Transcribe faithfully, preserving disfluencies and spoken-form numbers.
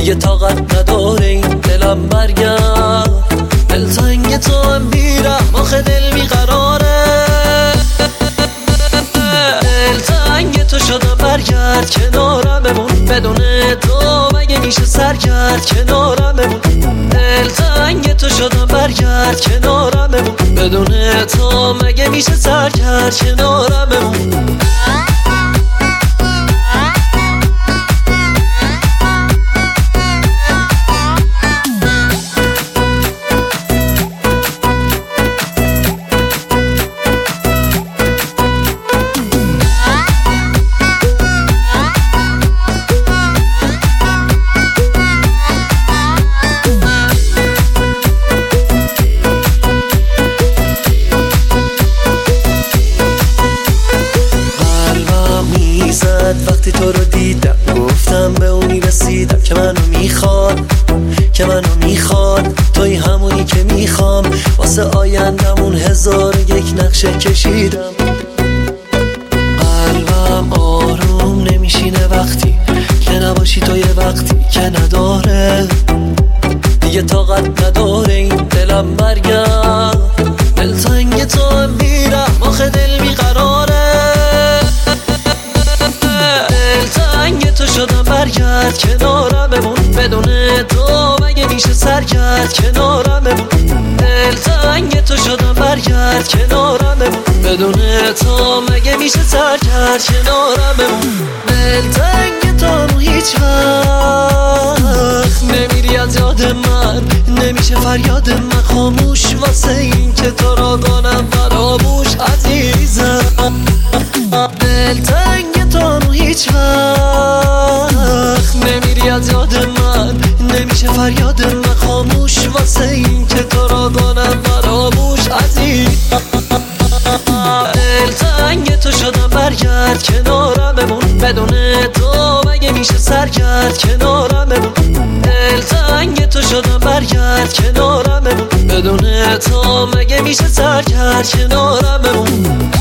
دیگه طاقت نداره این دلم برگرد. دلتنگ تو هم میرم آخه دل بیقراره. دلتنگ تو شدم برگرد کنارم بمون. بدون تو مگه میشه سرگرد کنارم بمون. دلتنگ تو شدم برگرد کنارم بمون. بدون تو مگه میشه سرگرد کنارم بمون. وقتی تو رو دیدم گفتم به اونی رسیدم که منو میخواد، که منو میخواد. توی همونی که میخوام واسه آیندمون هزار یک نقشه کشیدم. قلبم آروم نمیشینه وقتی که نباشی تو، یه وقتی که نداره دیگه طاقت نداره این دلم برگرد. دلتنگ تو هم میرم آخه دل بیقراره. دلتنگ تو شدم برگرد کنارم بمون. بدون تو مگه میشه سرگرد کنارم بمون. دلتنگ تو شدم برگرد کنارم بمون. بدون تو مگه میشه سرگرد کنارم بمون. دلتنگ تو هیچ وقت نمیری از یاد من، نمیشه فریاد من خاموش واسه این که تو را کنم فراموش عزیزم. دلتنگ تو هیچ وقت نمیری از یاد من، نمیشه فریاد من خاموش واسه این که تو را کنم فراموش عزیزم. دلتنگ تو شدم برگرد کنارم بمون. بدون تو مگه میشه سرگرد کنارم بمون. دلتنگ تو شدم برگرد کنارم بمون. بدون تو مگه میشه سرگرد کنارم بمون.